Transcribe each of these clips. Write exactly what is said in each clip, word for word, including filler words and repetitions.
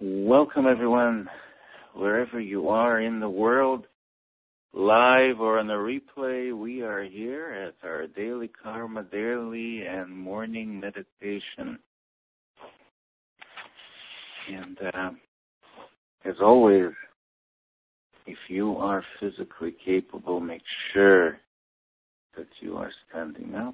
Welcome everyone, wherever you are in the world, live or on a replay. We are here at our daily Karma Daily and morning meditation. And uh, as always, if you are physically capable, make sure that you are standing up.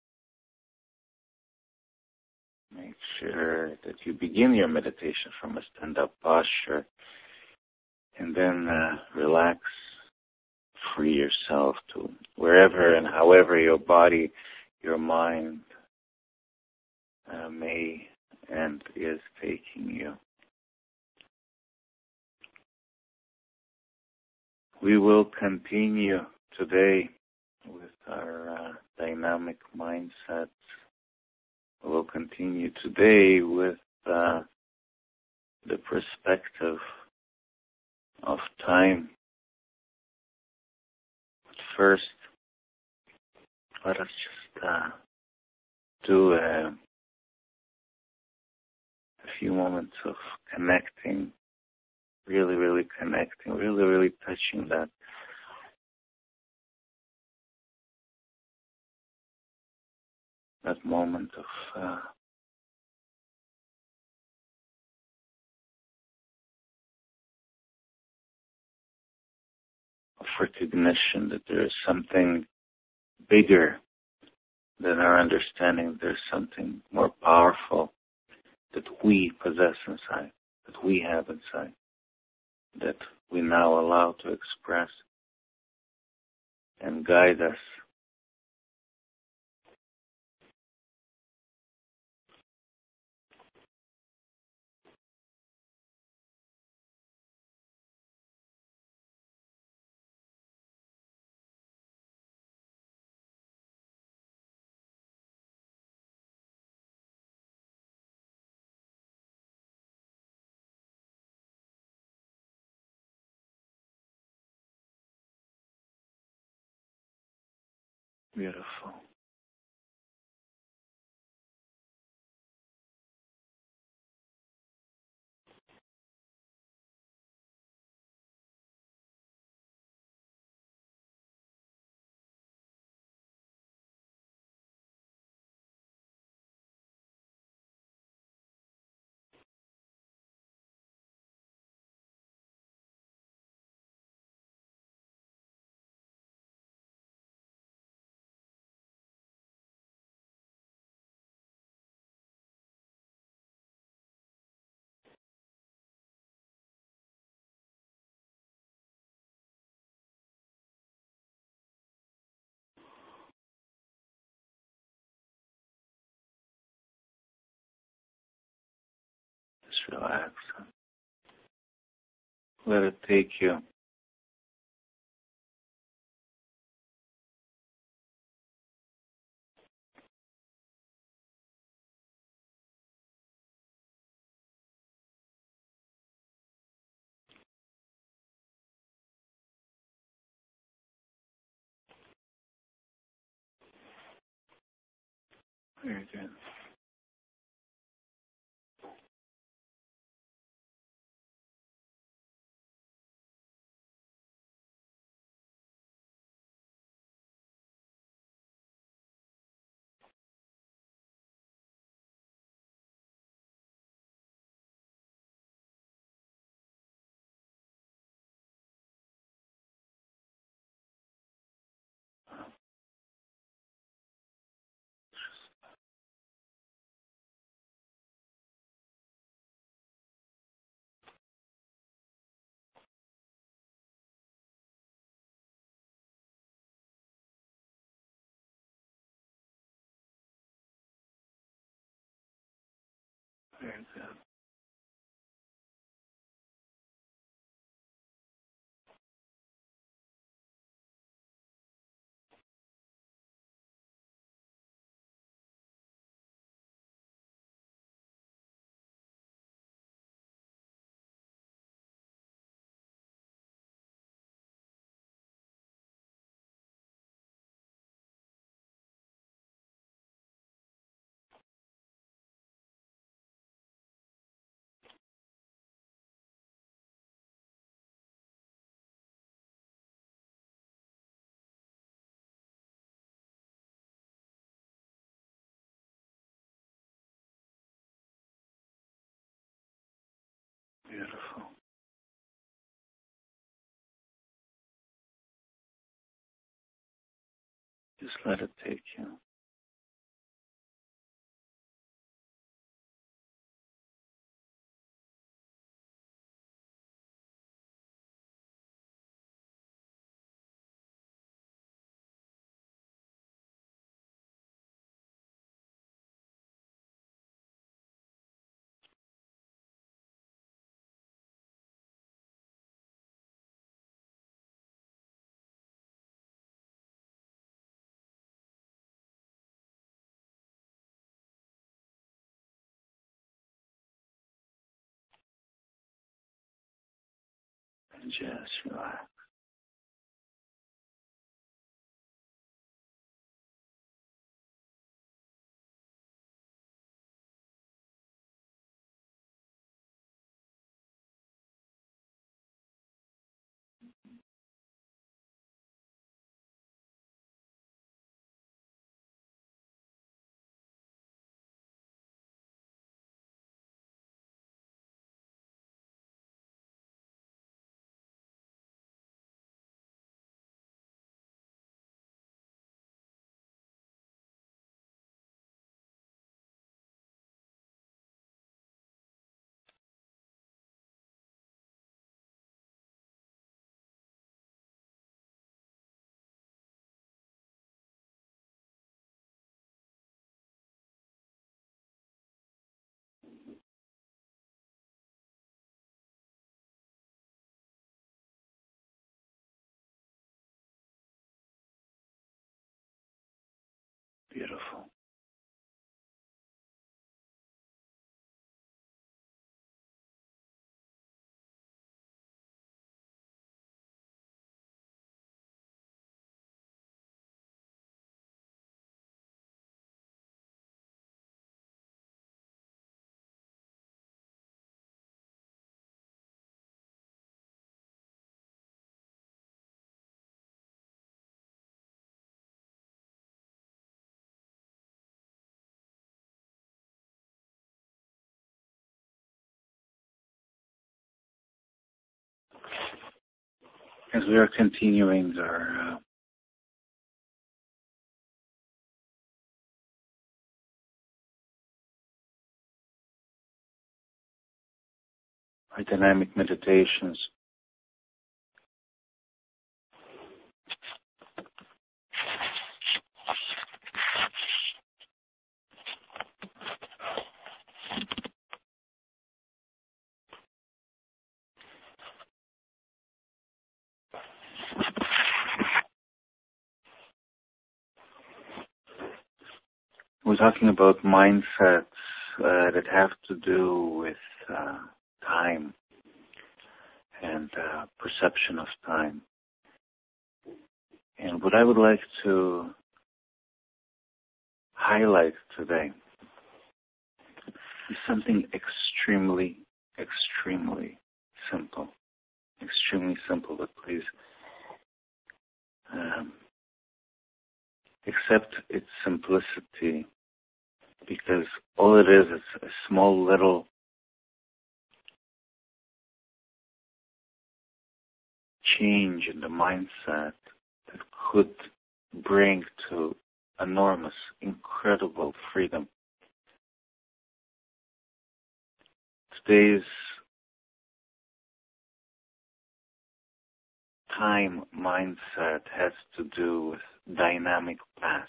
Make sure that you begin your meditation from a stand-up posture and then uh, relax, free yourself to wherever and however your body, your mind uh, may and is taking you. We will continue today with our uh, dynamic mindset. We'll continue today with uh, the perspective of time. But first, let us just uh, do a, a few moments of connecting, really, really connecting, really, really touching that that moment of uh, of recognition that there is something bigger than our understanding. There's something more powerful that we possess inside, that we have inside, that we now allow to express and guide us. Beautiful. Just relax. Let it take you. Very good. Very good. Just let it take you. And just relax. Beautiful. As we are continuing our uh, our dynamic meditations, we're talking about mindsets uh, that have to do with uh, time and uh, perception of time. And what I would like to highlight today is something extremely, extremely simple. Extremely simple, but please um, accept its simplicity, because all it is is a small little change in the mindset that could bring to enormous, incredible freedom. Today's time mindset has to do with dynamic past.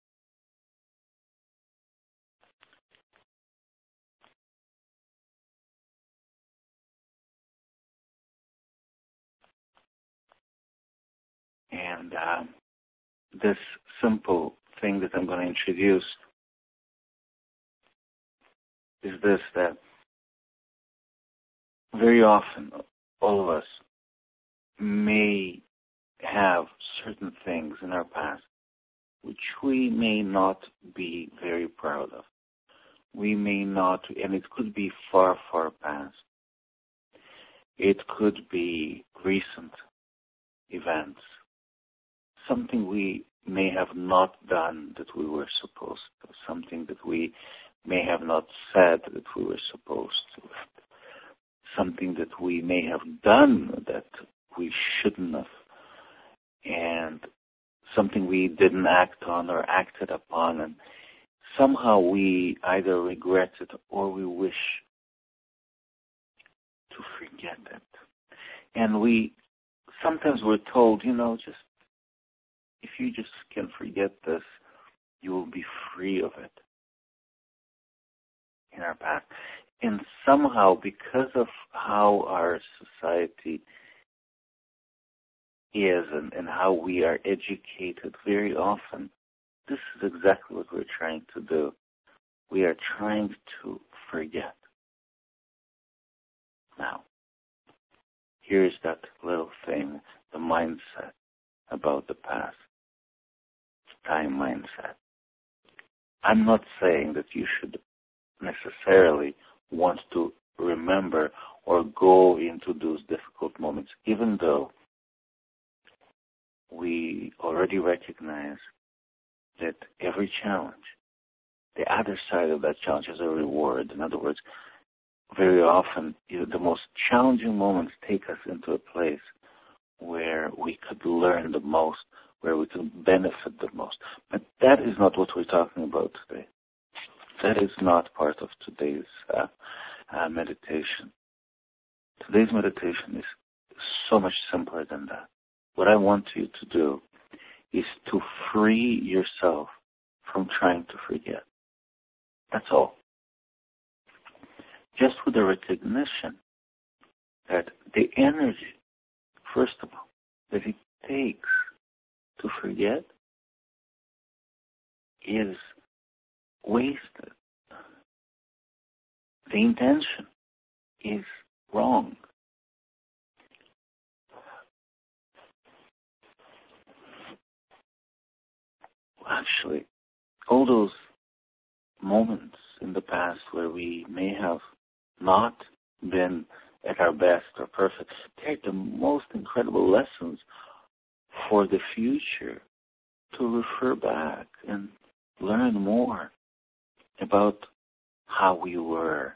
And uh, this simple thing that I'm going to introduce is this, that very often all of us may have certain things in our past which we may not be very proud of. We may not, and it could be far, far past. It could be recent events, something we may have not done that we were supposed to, something that we may have not said that we were supposed to, something that we may have done that we shouldn't have, and something we didn't act on or acted upon, and somehow we either regret it or we wish to forget it. And we, sometimes we're told, you know, just, if you just can forget this, you will be free of it in our past. And somehow, because of how our society is and, and how we are educated, very often, this is exactly what we're trying to do. We are trying to forget. Now, here's that little thing, the mindset about the past, time mindset. I'm not saying that you should necessarily want to remember or go into those difficult moments, even though we already recognize that every challenge, the other side of that challenge is a reward. In other words, very often, you know, the most challenging moments take us into a place where we could learn the most, where we could benefit the most. But that is not what we're talking about today. That is not part of today's uh, uh, meditation. Today's meditation is so much simpler than that. What I want you to do is to free yourself from trying to forget. That's all. Just with the recognition that the energy, first of all, that it takes to forget is wasted. The intention is wrong. Actually, all those moments in the past where we may have not been at our best or perfect, they're the most incredible lessons for the future to refer back and learn more about how we were.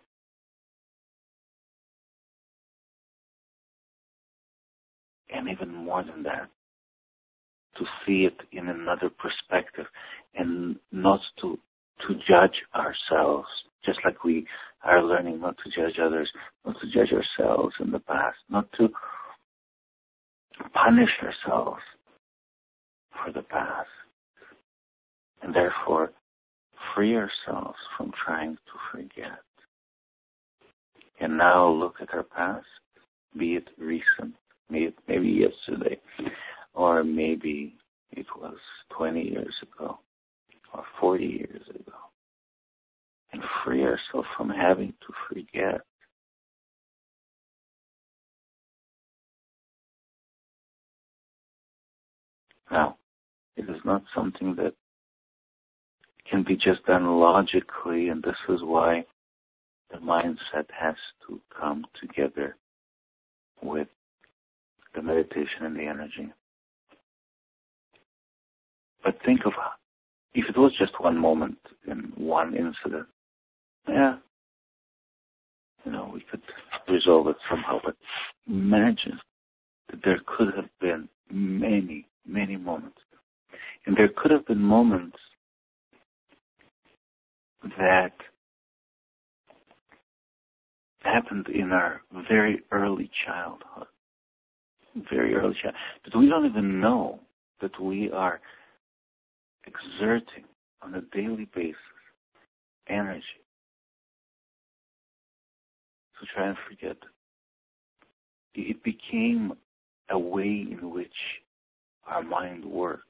And even more than that, to see it in another perspective and not to to judge ourselves, just like we are learning not to judge others, not to judge ourselves in the past, not to punish ourselves for the past, and therefore free ourselves from trying to forget. And now look at our past, be it recent, be it maybe yesterday, or maybe it was twenty years ago, or forty years ago, and free ourselves from having to forget. Now, it is not something that can be just done logically, and this is why the mindset has to come together with the meditation and the energy. But think of if it was just one moment in one incident, yeah, you know, we could resolve it somehow. But imagine that there could have been many, many moments. And there could have been moments that happened in our very early childhood, very early childhood, that we don't even know that we are exerting on a daily basis energy to try and forget. It became a way in which our mind works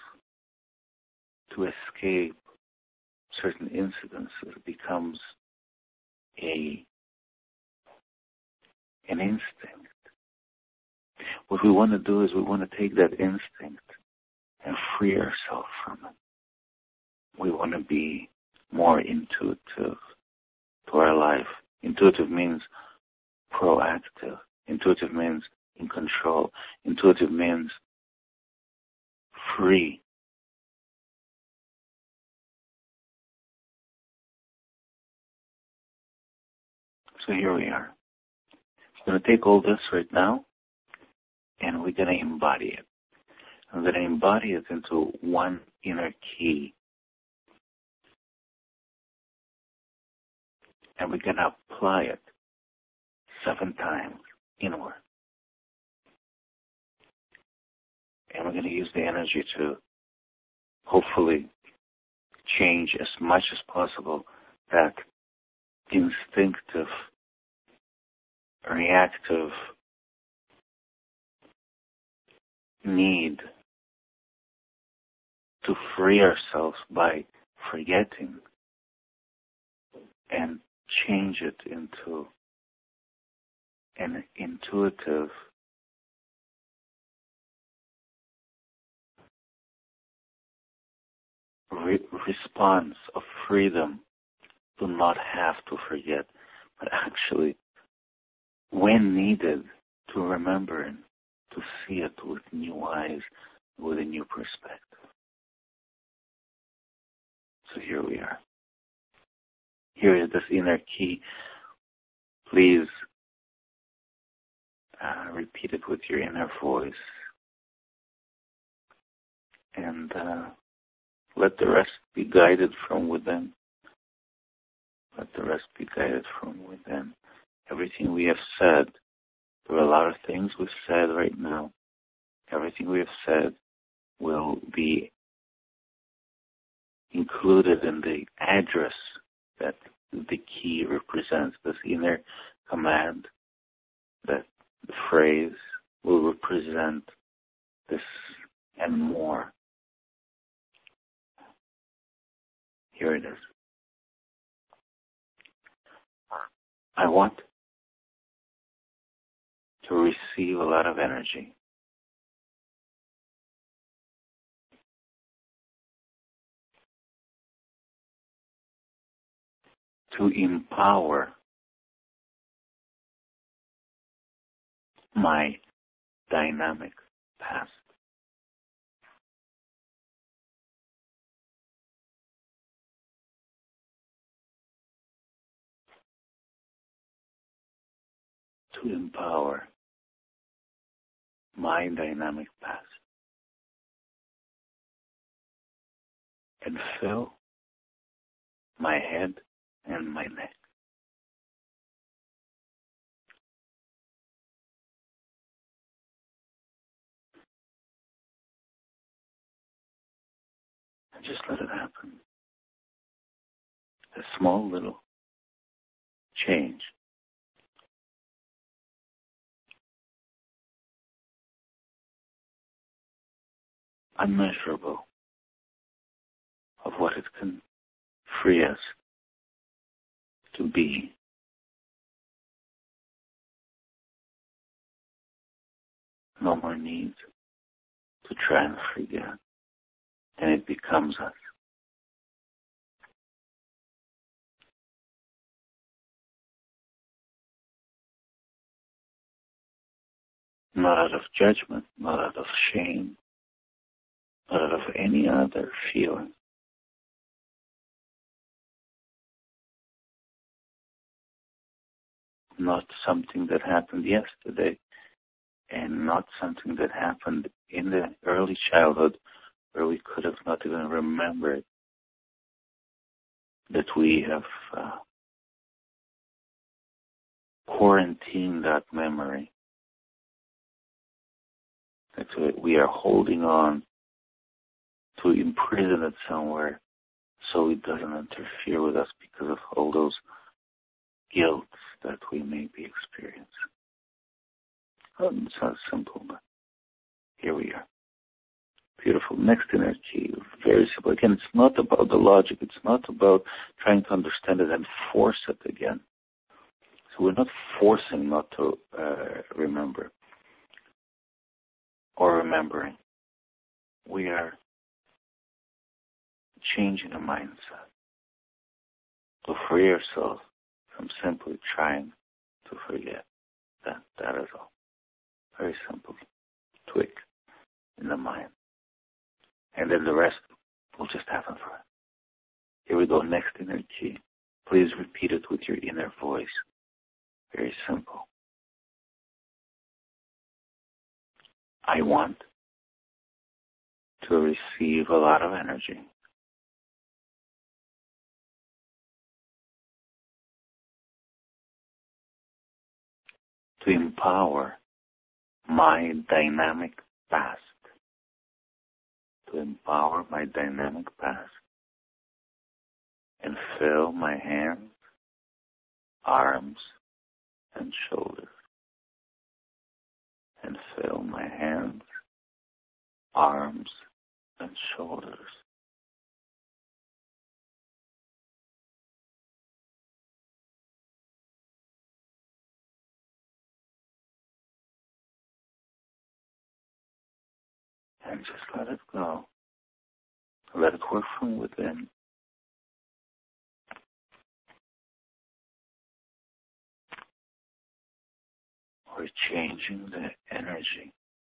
to escape certain incidents. It becomes a an instinct. What we want to do is we want to take that instinct and free ourselves from it. We want to be more intuitive to our life. Intuitive means proactive. Intuitive means in control. Intuitive means free. So here we are. We're going to take all this right now, and we're going to embody it. and then embody it into one inner key. And we're going to apply it seven times inward. And we're going to use the energy to hopefully change as much as possible that instinctive, reactive need to free ourselves by forgetting and change it into an intuitive re- response of freedom to not have to forget, but actually, when needed, to remember and to see it with new eyes, with a new perspective. So here we are. Here is this inner key. Please uh, repeat it with your inner voice. And uh, let the rest be guided from within. Let the rest be guided from within. Everything we have said, there are a lot of things we've said right now. Everything we have said will be included in the address that the key represents. This inner command, that the phrase will represent this and more. Here it is. I want to receive a lot of energy. To empower my dynamic past. To empower my dynamic past. And fill my head and my neck. And just let it happen. A small little change. Unmeasurable of what it can free us to be. No more need to try and forget. And it becomes us. Not out of judgment, not out of shame, not out of any other feeling. Not something that happened yesterday, and not something that happened in the early childhood where we could have not even remembered that we have uh, quarantined that memory, that we are holding on to imprison it somewhere so it doesn't interfere with us because of all those guilt that we may be experiencing. Oh, it's not simple, but here we are. Beautiful. Next inner key, very simple. Again, it's not about the logic. It's not about trying to understand it and force it again. So we're not forcing not to uh, remember or remembering. We are changing a mindset to free ourselves from simply trying to forget. That, that is all. Very simple tweak in the mind. And then the rest will just happen for us. Here we go, next inner key. Please repeat it with your inner voice. Very simple. I want to receive a lot of energy. To empower my dynamic past. To empower my dynamic past. And fill my hands, arms, and shoulders. And fill my hands, arms, and shoulders. And just let it go. Let it work from within. We're changing the energy.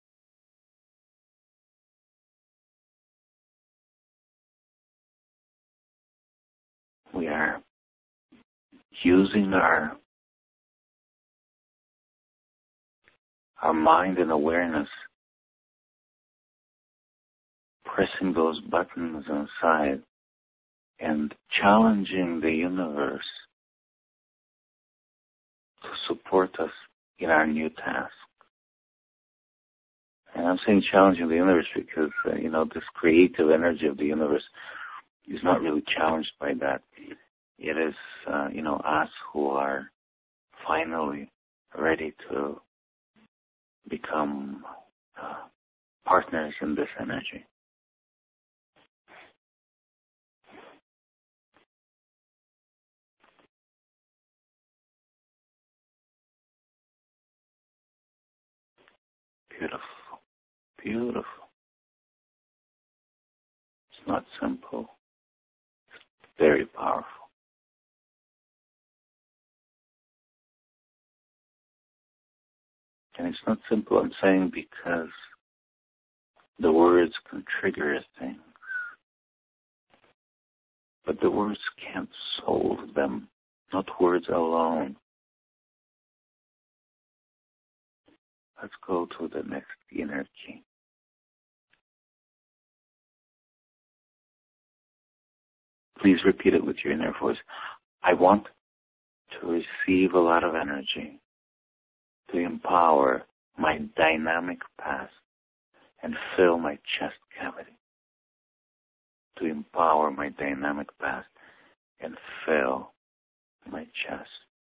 We are using our our mind and awareness, pressing those buttons inside and challenging the universe to support us in our new task. And I'm saying challenging the universe because, uh, you know, this creative energy of the universe is not really challenged by that. It is, uh, you know, us who are finally ready to become uh, partners in this energy. Beautiful, beautiful. It's not simple. It's very powerful. And it's not simple, I'm saying, because the words can trigger things. But the words can't solve them, not words alone. Let's go to the next inner key. Please repeat it with your inner voice. I want to receive a lot of energy to empower my dynamic past and fill my chest cavity. To empower my dynamic past and fill my chest.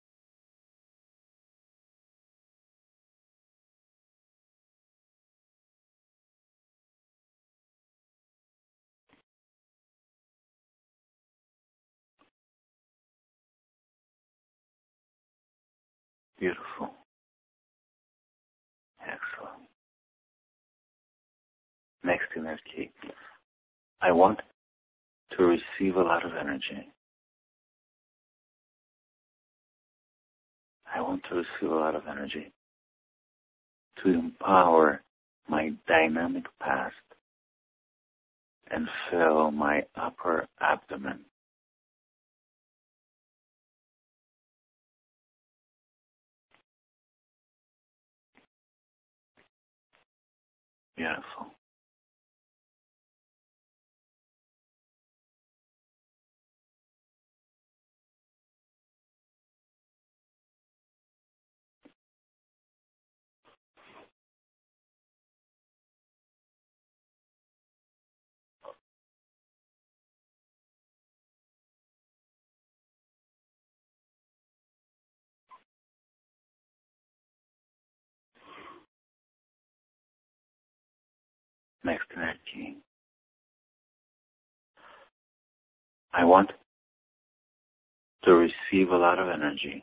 Beautiful. Excellent. Next inner key. I want to receive a lot of energy. I want to receive a lot of energy to empower my dynamic past and fill my upper abdomen. Beautiful. Next inner key. I want to receive a lot of energy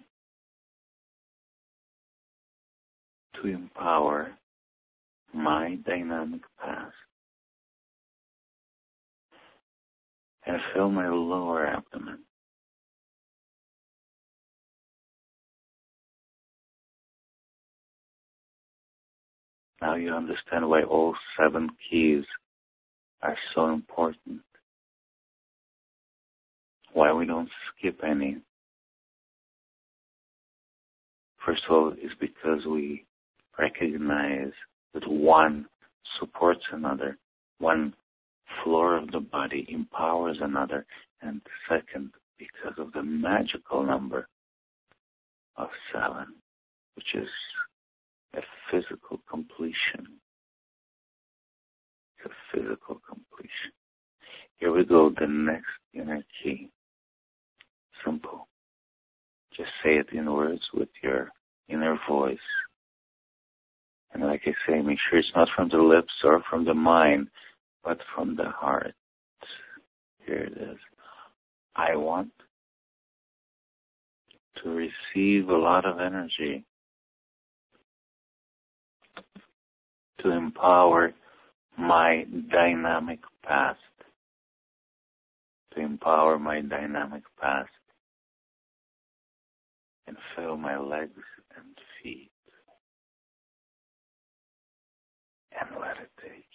to empower my dynamic past and fill my lower abdomen. Now you understand why all seven keys are so important. Why we don't skip any. First of all, is because we recognize that one supports another. One floor of the body empowers another, and second, because of the magical number of seven, which is a physical completion. It's a physical completion. Here we go, the next inner key. Simple. Just say it in words with your inner voice. And like I say, make sure it's not from the lips or from the mind, but from the heart. Here it is. I want to receive a lot of energy to empower my dynamic past. To empower my dynamic past and fill my legs and feet and let it take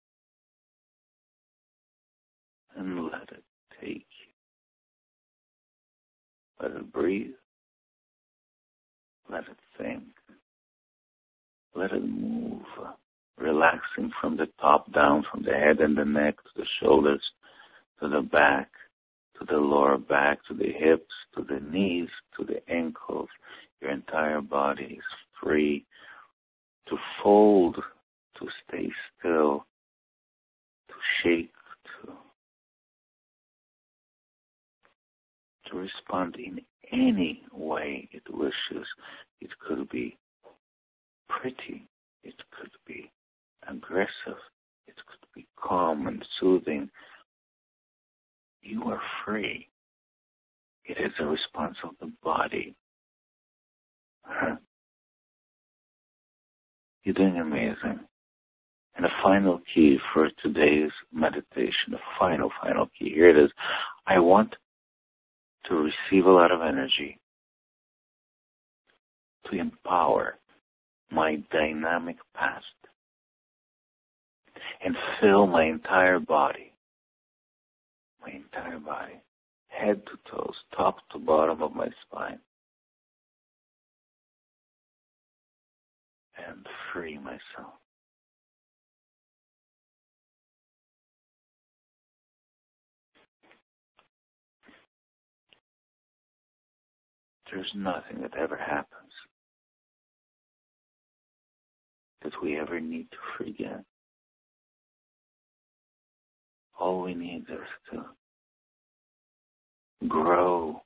you. And let it take you. Let it breathe. Let it think. Let it move. Relaxing from the top down, from the head and the neck to the shoulders, to the back, to the lower back, to the hips, to the knees, to the ankles. Your entire body is free to fold, to stay still, to shake, to, to respond in any way it wishes. It could be pretty. It could be aggressive. It could be calm and soothing. You are free. It is a response of the body. Huh? You're doing amazing. And the final key for today's meditation, the final, final key, here it is. I want to receive a lot of energy to empower my dynamic past and fill my entire body, my entire body, head to toes, top to bottom of my spine, and free myself. There's nothing that ever happens that we ever need to forget. All we need is to grow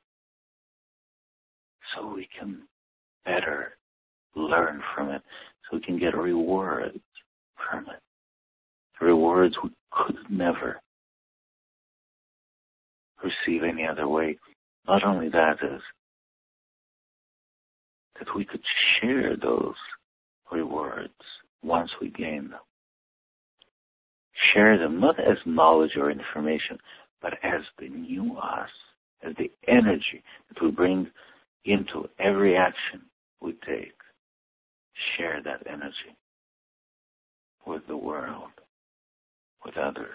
so we can better learn from it, so we can get rewards from it. Rewards we could never receive any other way. Not only that is that we could share those rewards once we gain them. Share them not as knowledge or information, but as the new us, as the energy that we bring into every action we take. Share that energy with the world, with others,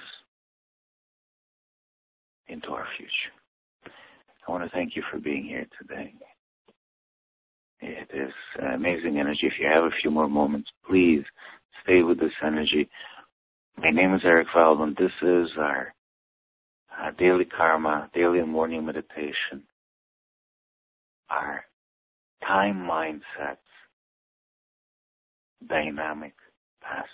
into our future. I want to thank you for being here today. It is amazing energy. If you have a few more moments, please stay with this energy. My name is Eric Waldman. This is our uh, daily karma, daily and morning meditation, our time mindsets, dynamic past.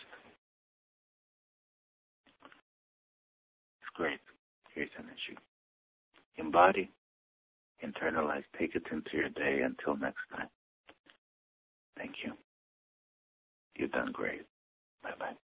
It's great. Great energy. Embody, internalize, take it into your day. Until next time. Thank you. You've done great. Bye-bye.